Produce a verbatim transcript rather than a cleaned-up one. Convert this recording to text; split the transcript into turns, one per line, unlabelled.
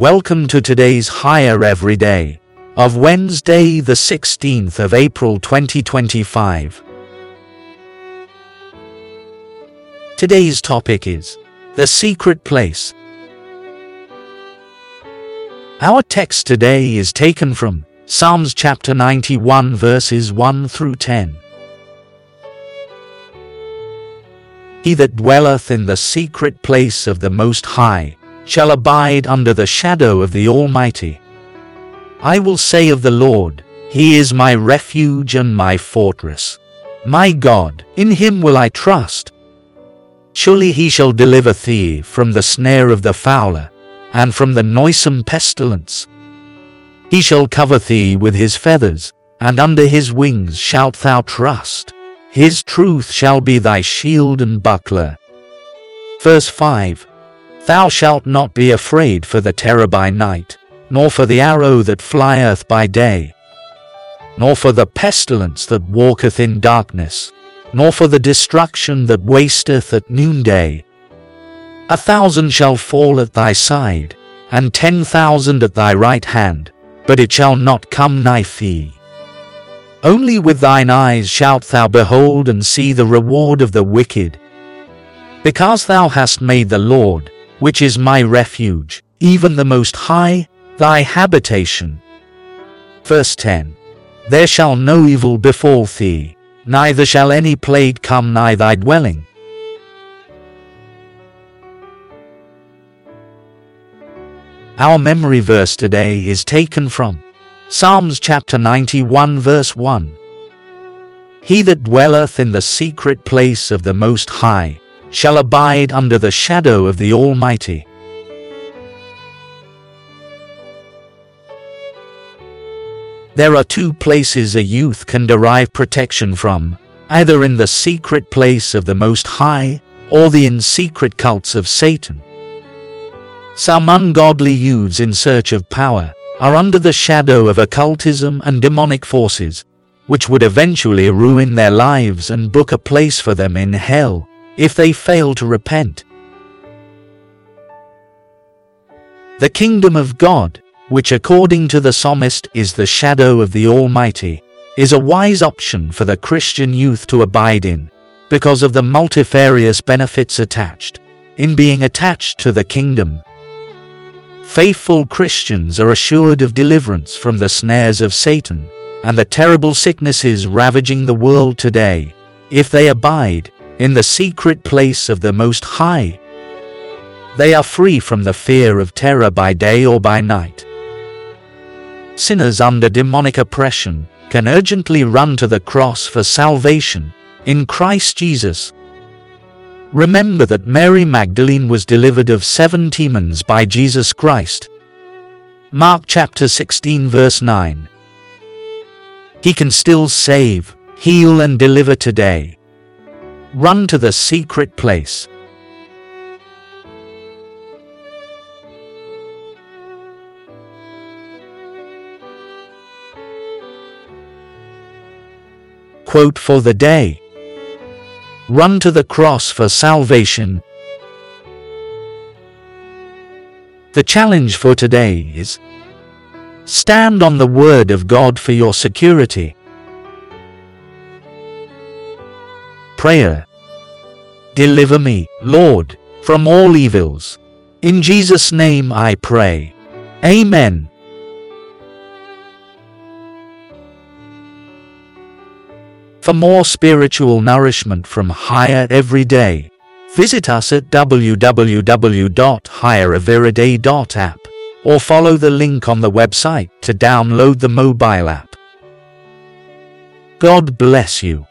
Welcome to today's Higher Everyday of Wednesday the sixteenth of April twenty twenty-five. Today's topic is the secret place. Our text today is taken from Psalms chapter ninety-one verses one through ten. He that dwelleth in the secret place of the Most High shall abide under the shadow of the Almighty. I will say of the Lord, He is my refuge and my fortress. My God, in Him will I trust. Surely He shall deliver thee from the snare of the fowler, and from the noisome pestilence. He shall cover thee with His feathers, and under His wings shalt thou trust. His truth shall be thy shield and buckler. Verse five. Thou shalt not be afraid for the terror by night, nor for the arrow that flieth by day, nor for the pestilence that walketh in darkness, nor for the destruction that wasteth at noonday. A thousand shall fall at thy side, and ten thousand at thy right hand, but it shall not come nigh thee. Only with thine eyes shalt thou behold and see the reward of the wicked. Because thou hast made the Lord, which is my refuge, even the Most High, thy habitation. Verse ten. There shall no evil befall thee, neither shall any plague come nigh thy dwelling. Our memory verse today is taken from Psalms chapter ninety-one verse one. He that dwelleth in the secret place of the Most High shall abide under the shadow of the Almighty. There are two places a youth can derive protection from, either in the secret place of the Most High, or the in-secret cults of Satan. Some ungodly youths in search of power are under the shadow of occultism and demonic forces, which would eventually ruin their lives and book a place for them in hell if they fail to repent. The kingdom of God, which according to the psalmist is the shadow of the Almighty, is a wise option for the Christian youth to abide in, because of the multifarious benefits attached in being attached to the kingdom. Faithful Christians are assured of deliverance from the snares of Satan and the terrible sicknesses ravaging the world today, if they abide in the secret place of the Most High. They are free from the fear of terror by day or by night. Sinners under demonic oppression can urgently run to the cross for salvation in Christ Jesus. Remember that Mary Magdalene was delivered of seven demons by Jesus Christ. Mark chapter sixteen verse nine. He can still save, heal and deliver today. Run to the secret place. Quote for the day. Run to the cross for salvation. The challenge for today is: stand on the Word of God for your security. Prayer. Deliver me, Lord, from all evils. In Jesus' name I pray. Amen. For more spiritual nourishment from Higher Everyday, visit us at w w w dot higher everyday dot app or follow the link on the website to download the mobile app. God bless you.